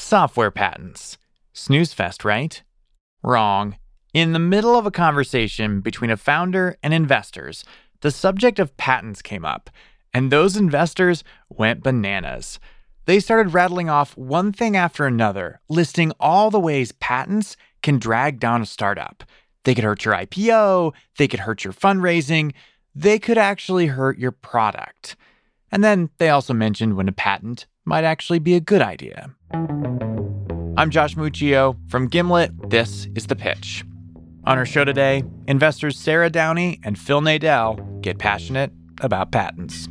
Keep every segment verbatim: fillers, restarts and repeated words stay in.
Software patents. Snooze fest, right? Wrong. In the middle of a conversation between a founder and investors, the subject of patents came up, and those investors went bananas. They started rattling off one thing after another, listing all the ways patents can drag down a startup. They could hurt your I P O, they could hurt your fundraising, they could actually hurt your product. And then they also mentioned when a patent might actually be a good idea. I'm Josh Muccio. From Gimlet, this is The Pitch. On our show today, investors Sarah Downey and Phil Nadel get passionate about patents.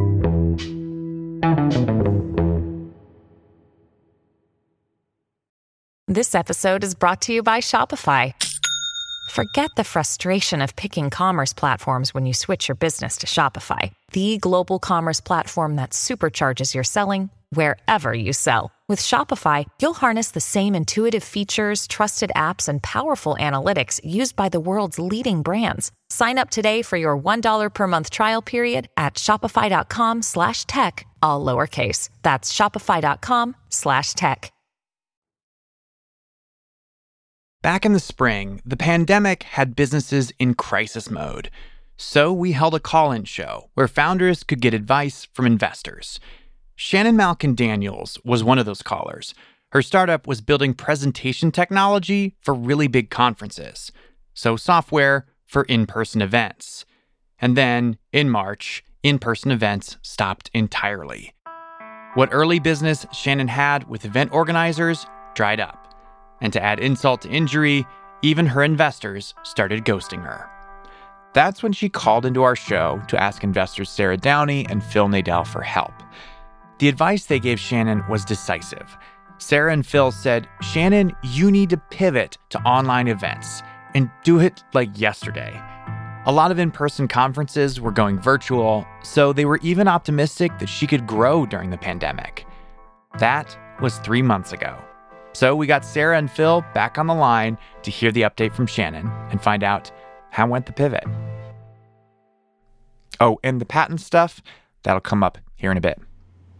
This episode is brought to you by Shopify. Forget the frustration of picking commerce platforms when you switch your business to Shopify, the global commerce platform that supercharges your selling wherever you sell. With Shopify, you'll harness the same intuitive features, trusted apps, and powerful analytics used by the world's leading brands. Sign up today for your one dollar per month trial period at shopify.com slash tech, all lowercase. That's shopify.com slash tech. Back in the spring, the pandemic had businesses in crisis mode. So we held a call-in show where founders could get advice from investors. Shannon Malkin Daniels was one of those callers. Her startup was building presentation technology for really big conferences, so software for in-person events. And then, in March, in-person events stopped entirely. What early business Shannon had with event organizers dried up. And to add insult to injury, even her investors started ghosting her. That's when she called into our show to ask investors Sarah Downey and Phil Nadel for help. The advice they gave Shannon was decisive. Sarah and Phil said, "Shannon, you need to pivot to online events and do it like yesterday." A lot of in-person conferences were going virtual, so they were even optimistic that she could grow during the pandemic. That was three months ago. So we got Sarah and Phil back on the line to hear the update from Shannon and find out how went the pivot. Oh, and the patent stuff, that'll come up here in a bit.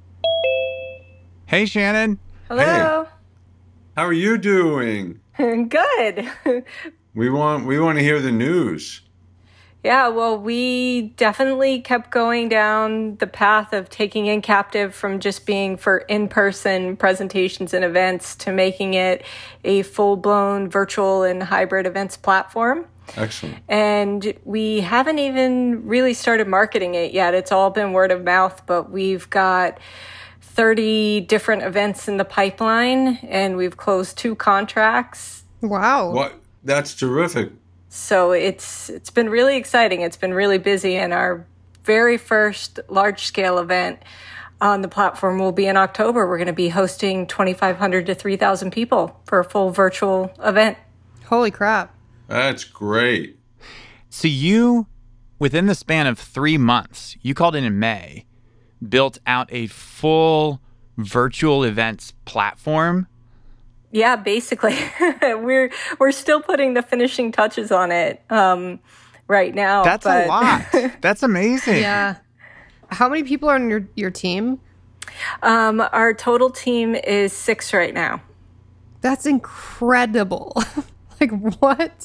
Hey, Shannon. Hello. Hey. How are you doing? Good. We want we want to hear the news. Yeah, well, we definitely kept going down the path of taking in Captive from just being for in-person presentations and events to making it a full-blown virtual and hybrid events platform. Excellent. And we haven't even really started marketing it yet. It's all been word of mouth, but we've got thirty different events in the pipeline, and we've closed two contracts. Wow. What? That's terrific. So it's it's been really exciting. It's been really busy, and our very first large-scale event on the platform will be in October. We're going to be hosting twenty-five hundred to three thousand people for a full virtual event. Holy crap. That's great. So you, within the span of three months, you called in in May, built out a full virtual events platform. Yeah, basically. we're we're still putting the finishing touches on it um, right now. That's but... a lot. That's amazing. Yeah. How many people are on your, your team? Um, our total team is six right now. That's incredible. Like, what?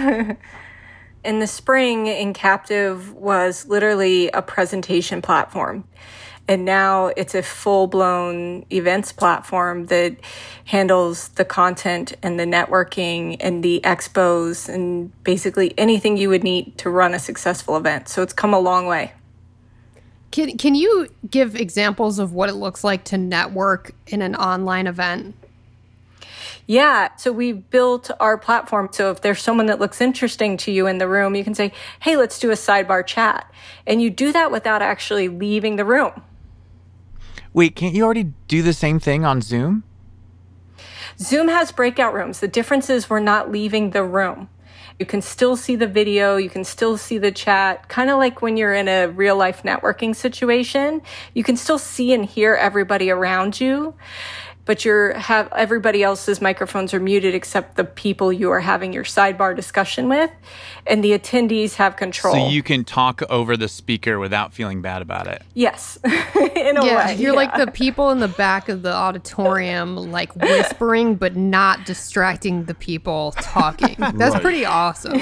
In the spring, In Captive was literally a presentation platform. And now it's a full-blown events platform that handles the content and the networking and the expos and basically anything you would need to run a successful event. So it's come a long way. Can Can you give examples of what it looks like to network in an online event? Yeah, so we built our platform. So if there's someone that looks interesting to you in the room, you can say, hey, let's do a sidebar chat. And you do that without actually leaving the room. Wait, can't you already do the same thing on Zoom? Zoom has breakout rooms. The difference is we're not leaving the room. You can still see the video. You can still see the chat. Kind of like when you're in a real life networking situation, you can still see and hear everybody around you. but you're have everybody else's microphones are muted except the people you are having your sidebar discussion with, and the attendees have control. So you can talk over the speaker without feeling bad about it. Yes, in a yeah, way. You're yeah. like the people in the back of the auditorium, like whispering, but not distracting the people talking. That's Right. pretty awesome.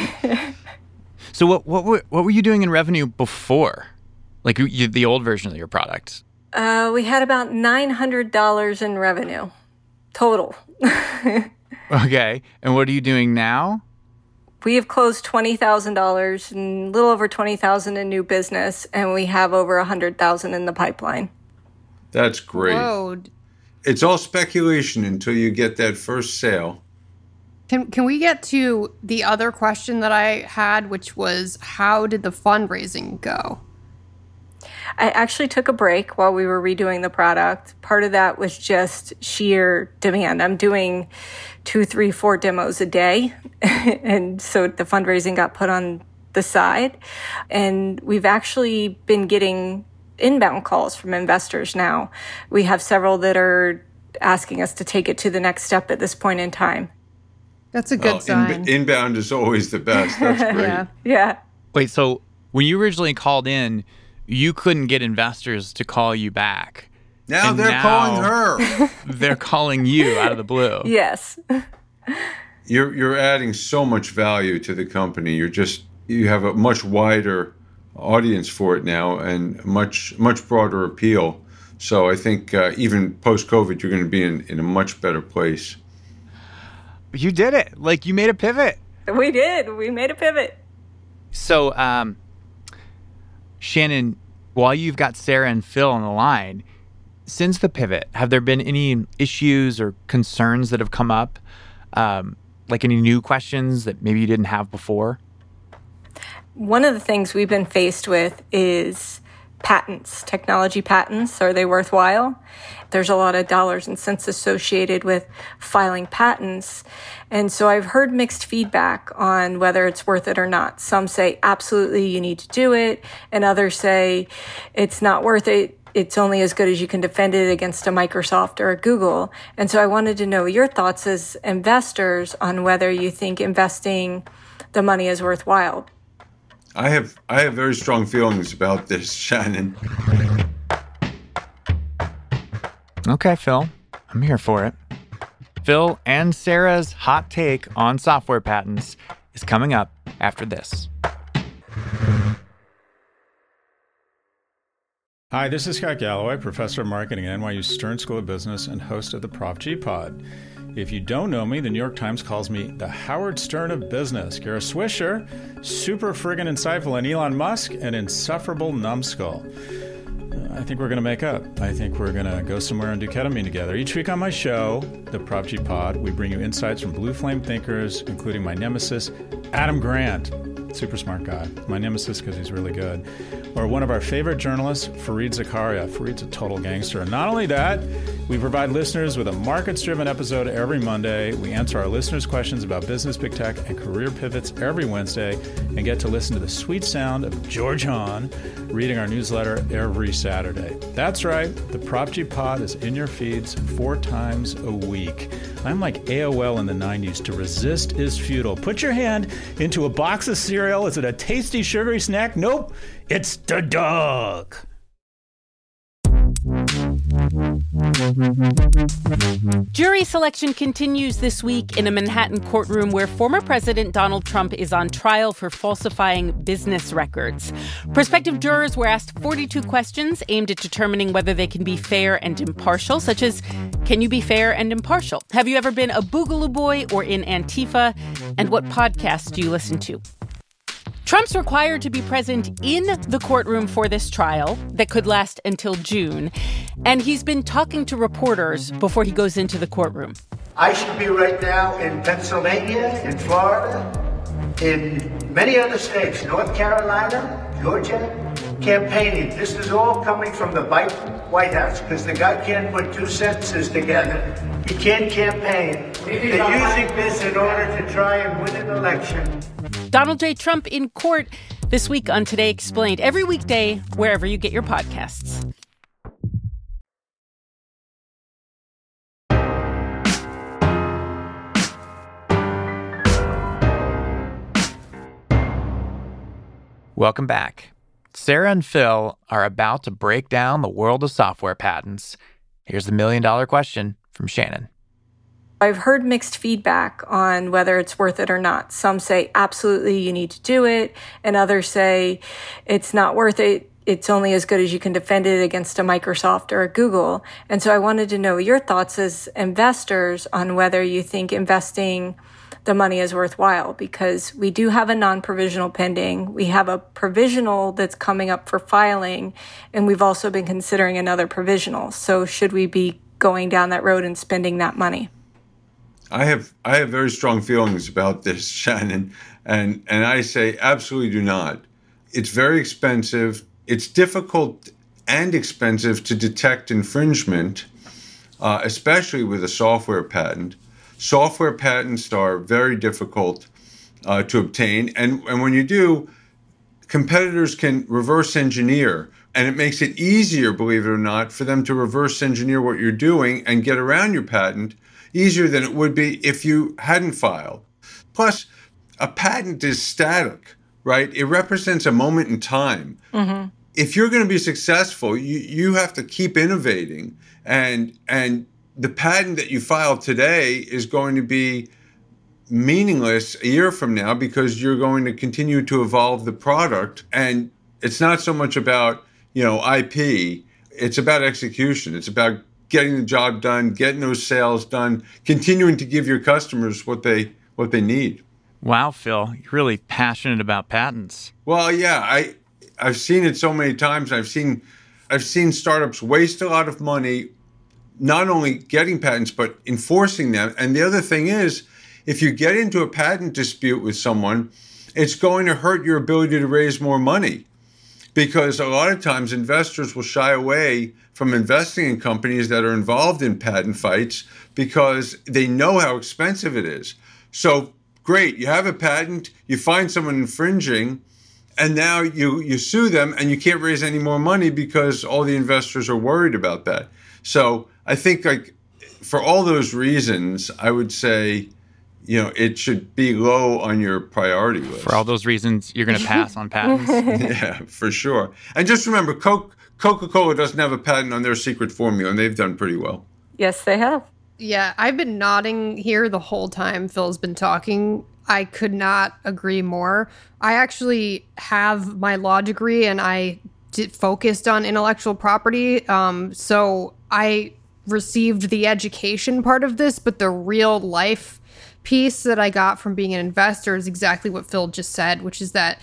So what what were, what were you doing in revenue before? Like you, the old version of your product? Uh, we had about nine hundred dollars in revenue total. Okay. And what are you doing now? We have closed twenty thousand dollars and a little over twenty thousand dollars in new business, and we have over one hundred thousand dollars in the pipeline. That's great. Whoa. It's all speculation until you get that first sale. Can, can we get to the other question that I had, which was how did the fundraising go? I actually took a break while we were redoing the product. Part of that was just sheer demand. I'm doing two, three, four demos a day. And so the fundraising got put on the side. And we've actually been getting inbound calls from investors now. We have several that are asking us to take it to the next step at this point in time. That's a good Well, sign. in, inbound is always the best. That's great. Yeah. Yeah. Wait, so when you originally called in, you couldn't get investors to call you back. Now And they're now- calling her. They're calling you out of the blue. Yes. You're you're adding so much value to the company. You're just you have a much wider audience for it now and much much broader appeal. So I think uh, even post COVID, you're going to be in, in a much better place. You did it. Like you made a pivot. We did. We made a pivot. So, um, Shannon, while you've got Sarah and Phil on the line, since the pivot, have there been any issues or concerns that have come up? Um, like any new questions that maybe you didn't have before? One of the things we've been faced with is patents, technology patents. Are they worthwhile? There's a lot of dollars and cents associated with filing patents. And so I've heard mixed feedback on whether it's worth it or not. Some say, absolutely, you need to do it. And others say, it's not worth it. It's only as good as you can defend it against a Microsoft or a Google. And so I wanted to know your thoughts as investors on whether you think investing the money is worthwhile. I have I have very strong feelings about this, Shannon. Okay, Phil, I'm here for it. Phil and Sarah's hot take on software patents is coming up after this. Hi, this is Scott Galloway, professor of marketing at N Y U Stern School of Business and host of the Prop G Pod. If you don't know me, the New York Times calls me the Howard Stern of business. Kara Swisher, super friggin' insightful, and Elon Musk, an insufferable numbskull. Uh, I think we're going to make up. I think we're going to go somewhere and do ketamine together. Each week on my show, the Prop G Pod, we bring you insights from blue flame thinkers, including my nemesis, Adam Grant. Super smart guy. My nemesis because he's really good. Or one of our favorite journalists, Fareed Zakaria. Fareed's a total gangster. And not only that, we provide listeners with a markets-driven episode every Monday. We answer our listeners' questions about business, big tech, and career pivots every Wednesday, and get to listen to the sweet sound of George Hahn reading our newsletter every Saturday. That's right. The Prop G Pod is in your feeds four times a week. I'm like A O L in the nineties. To resist is futile. Put your hand into a box of cereal. Is it a tasty, sugary snack? Nope. It's the dog. Jury selection continues this week in a Manhattan courtroom where former President Donald Trump is on trial for falsifying business records. Prospective jurors were asked forty-two questions aimed at determining whether they can be fair and impartial, such as, can you be fair and impartial? Have you ever been a Boogaloo Boy or in Antifa? And what podcasts do you listen to? Trump's required to be present in the courtroom for this trial that could last until June, and he's been talking to reporters before he goes into the courtroom. I should be right now in Pennsylvania, in Florida, in many other states, North Carolina, Georgia, campaigning. This is all coming from the White House because the guy can't put two sentences together. He can't campaign. They're using this in order to try and win an election. Donald J. Trump in court this week on Today Explained, every weekday, wherever you get your podcasts. Welcome back. Sarah and Phil are about to break down the world of software patents. Here's the million dollar question from Shannon. I've heard mixed feedback on whether it's worth it or not. Some say, absolutely, you need to do it. And others say, it's not worth it. It's only as good as you can defend it against a Microsoft or a Google. And so I wanted to know your thoughts as investors on whether you think investing the money is worthwhile, because we do have a non-provisional pending. We have a provisional that's coming up for filing, and we've also been considering another provisional. So should we be going down that road and spending that money? I have I have very strong feelings about this, Shannon, and and I say absolutely do not. It's very expensive. It's difficult and expensive to detect infringement, uh, especially with a software patent. Software patents are very difficult uh, to obtain, and, and when you do, competitors can reverse engineer, and it makes it easier, believe it or not, for them to reverse engineer what you're doing and get around your patent easier than it would be if you hadn't filed. Plus, a patent is static, right? It represents a moment in time. Mm-hmm. If you're going to be successful, you, you have to keep innovating, and and the patent that you file today is going to be meaningless a year from now because you're going to continue to evolve the product. And it's not so much about, you know, I P, it's about execution. It's about getting the job done, getting those sales done, continuing to give your customers what they what they need. Wow, Phil, you're really passionate about patents. Well, yeah, I I've seen it so many times. I've seen I've seen startups waste a lot of money not only getting patents, but enforcing them. And the other thing is, if you get into a patent dispute with someone, it's going to hurt your ability to raise more money, because a lot of times investors will shy away from investing in companies that are involved in patent fights because they know how expensive it is. So great, you have a patent, you find someone infringing, and now you, you sue them and you can't raise any more money because all the investors are worried about that. So I think, like, for all those reasons, I would say, you know, it should be low on your priority list. For all those reasons, you're going to pass on patents? Yeah, for sure. And just remember, Coke, Coca-Cola doesn't have a patent on their secret formula, and they've done pretty well. Yes, they have. Yeah, I've been nodding here the whole time Phil's been talking. I could not agree more. I actually have my law degree, and I did, focused on intellectual property. Um, so I received the education part of this, but the real life piece that I got from being an investor is exactly what Phil just said, which is that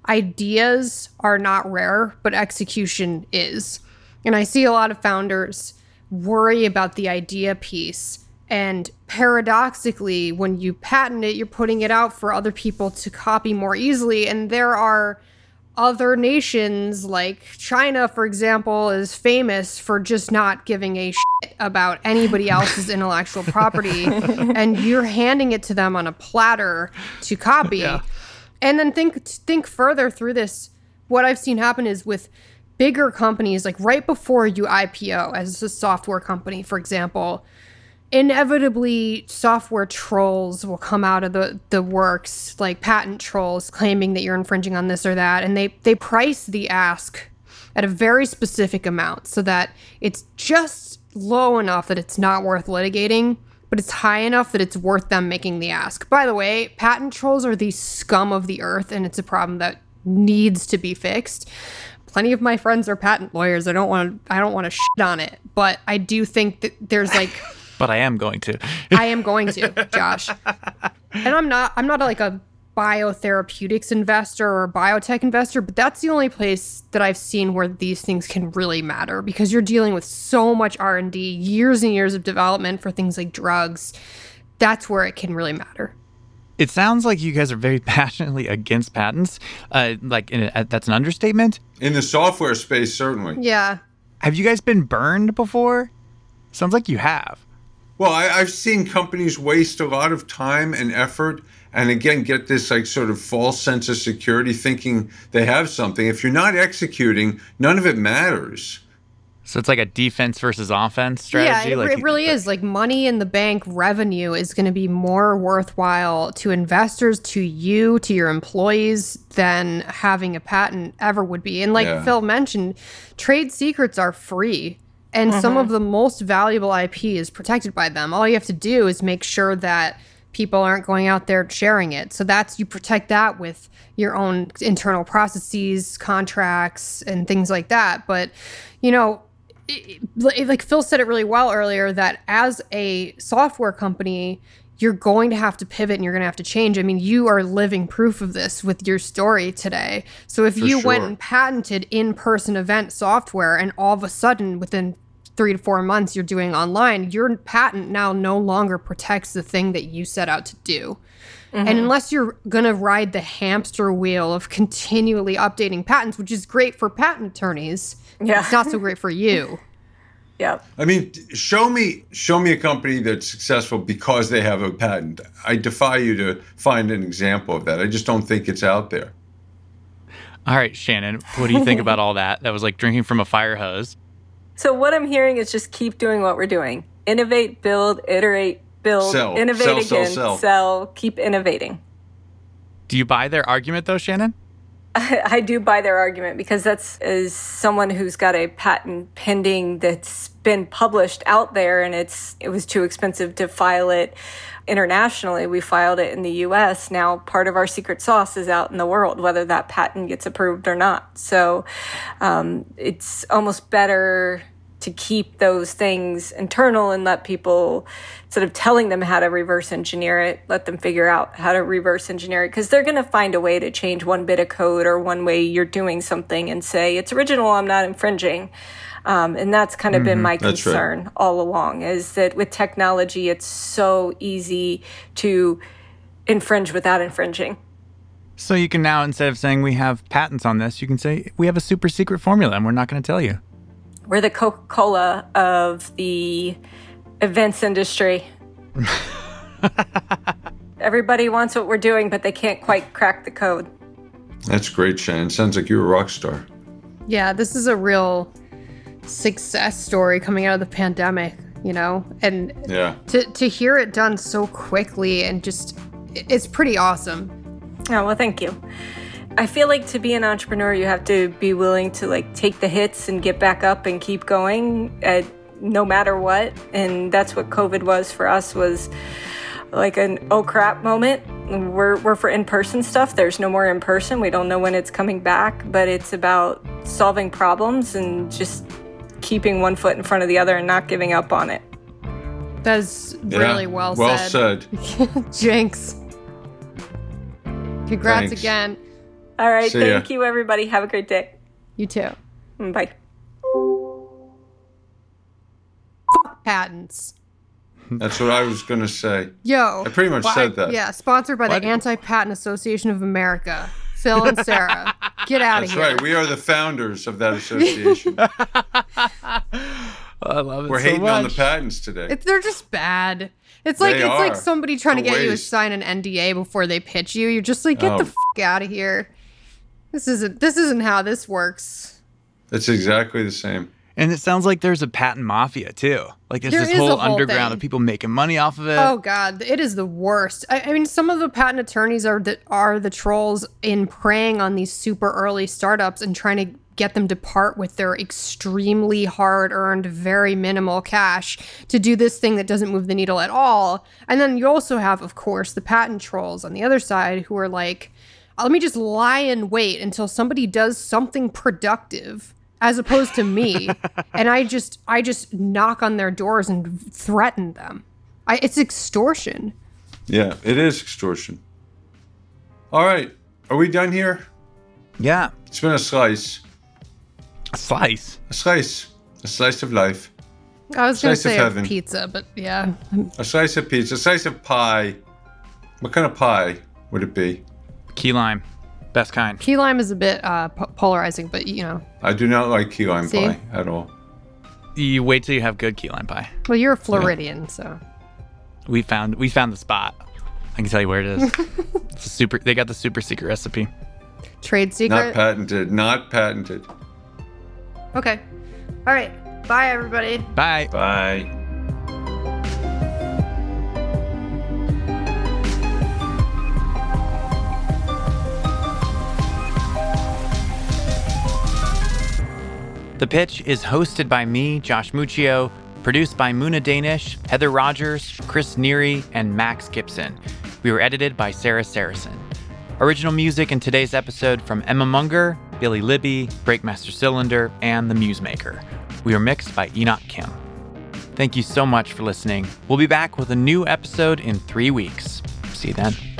ideas are not rare, but execution is. And I see a lot of founders worry about the idea piece. And paradoxically, when you patent it, you're putting it out for other people to copy more easily. And there are other nations, like China, for example, is famous for just not giving a shit about anybody else's intellectual property. And you're handing it to them on a platter to copy. Yeah. And then think think further through this. What I've seen happen is with bigger companies, like right before you I P O as a software company, for example, inevitably software trolls will come out of the, the works, like patent trolls claiming that you're infringing on this or that. And they, they price the ask at a very specific amount so that it's just low enough that it's not worth litigating, but it's high enough that it's worth them making the ask. By the way, patent trolls are the scum of the earth, and it's a problem that needs to be fixed. Plenty of my friends are patent lawyers. I don't want to I don't want to shit on it, but I do think that there's like But I am going to. I am going to, Josh. And I'm not I'm not like a biotherapeutics investor or a biotech investor, but that's the only place that I've seen where these things can really matter, because you're dealing with so much R and D, years and years of development for things like drugs. That's where it can really matter. It sounds like you guys are very passionately against patents. Uh, like in a, that's an understatement. In the software space, certainly. Yeah. Have you guys been burned before? Sounds like you have. Well, I, I've seen companies waste a lot of time and effort, and again, get this like sort of false sense of security, thinking they have something. If you're not executing, none of it matters. So it's like a defense versus offense strategy? Yeah, it, like, it really is. Like money in the bank revenue is going to be more worthwhile to investors, to you, to your employees than having a patent ever would be. And like Yeah. Phil mentioned, trade secrets are free. And some of the most valuable I P is protected by them. All you have to do is make sure that people aren't going out there sharing it. So that's, you protect that with your own internal processes, contracts, and things like that. But, you know, it, it, like Phil said it really well earlier, that as a software company, you're going to have to pivot and you're going to have to change. I mean, you are living proof of this with your story today. So if For you sure. went and patented in-person event software and all of a sudden within three to four months you're doing online, your patent now no longer protects the thing that you set out to do. Mm-hmm. And unless you're going to ride the hamster wheel of continually updating patents, which is great for patent attorneys, Yeah. it's not so great for you. Yeah. I mean, show me show me a company that's successful because they have a patent. I defy you to find an example of that. I just don't think it's out there. All right, Shannon, what do you think about all that? That was like drinking from a fire hose. So what I'm hearing is just keep doing what we're doing. Innovate, build, iterate, build, Sell. innovate Sell, again, sell, sell. keep innovating. Do you buy their argument, though, Shannon? I, I do buy their argument because that's as someone who's got a patent pending that's been published out there and it's it was too expensive to file it internationally. We filed it in the U S. Now part of our secret sauce is out in the world, whether that patent gets approved or not. So um, it's almost better to keep those things internal and let people, sort of telling them how to reverse engineer it, let them figure out how to reverse engineer it, because they're going to find a way to change one bit of code or one way you're doing something and say, it's original, I'm not infringing. Um, and that's kind of mm-hmm. been my That's concern right. all along, is that with technology, it's so easy to infringe without infringing. So you can now, instead of saying we have patents on this, you can say we have a super secret formula and we're not going to tell you. We're the Coca-Cola of the events industry. Everybody wants what we're doing, but they can't quite crack the code. That's great, Shannon. Sounds like you're a rock star. Yeah, this is a real success story coming out of the pandemic, you know? And Yeah. to, to hear it done so quickly and just, it's pretty awesome. Oh, well, thank you. I feel like to be an entrepreneur, you have to be willing to like take the hits and get back up and keep going at no matter what. And that's what COVID was for us, was like an oh crap moment. We're we're for in-person stuff. There's no more in-person. We don't know when it's coming back, but it's about solving problems and just keeping one foot in front of the other and not giving up on it. That is Yeah. really well, Well said. said. Jinx. Congrats Thanks. again. All right. See Thank ya. you, everybody. Have a great day. You too. Bye. Patents. That's what I was going to say. Yo. I pretty much Why- said that. Yeah, sponsored by What? the Anti-Patent Association of America. Phil and Sarah. Get out of That's here. right. We are the founders of that association. I love it We're so hating on the much. patents today. It's, they're just bad. It's like They it's like are. somebody trying to It's a get you to waste. sign an N D A before they pitch you. You're just like, get the Oh. f- out of here. This isn't this isn't how this works. It's exactly the same. And it sounds like there's a patent mafia, too. Like there's There this is whole a whole underground thing. of people making money off of it. Oh God, it is the worst. I, I mean, some of the patent attorneys are the are the trolls in preying on these super early startups and trying to get them to part with their extremely hard-earned, very minimal cash to do this thing that doesn't move the needle at all. And then you also have, of course, the patent trolls on the other side who are like, let me just lie in wait until somebody does something productive, as opposed to me, and I just I just knock on their doors and threaten them. I, it's extortion. Yeah, it is extortion. All right. Are we done here? Yeah. It's been a slice. A slice. A slice. A slice of life. I was going to Slice of say a heaven. pizza, but yeah. A slice of pizza. A slice of pie. What kind of pie would it be? Key lime. Best kind. Key lime is a bit uh, po- polarizing, but you know. I do not like key lime See? pie at all. You wait till you have good key lime pie. Well, you're a Floridian, so. We found we found the spot. I can tell you where it is. It's a super. They got the super secret recipe. Trade Not secret? patented. Not patented. Okay. All right. Bye, everybody. Bye. Bye. The Pitch is hosted by me, Josh Muccio, produced by Muna Danish, Heather Rogers, Chris Neary, and Max Gibson. We were edited by Sarah Saracen. Original music in today's episode from Emma Munger, Billy Libby, Breakmaster Cylinder, and The Musemaker. We were mixed by Enoch Kim. Thank you so much for listening. We'll be back with a new episode in three weeks. See you then.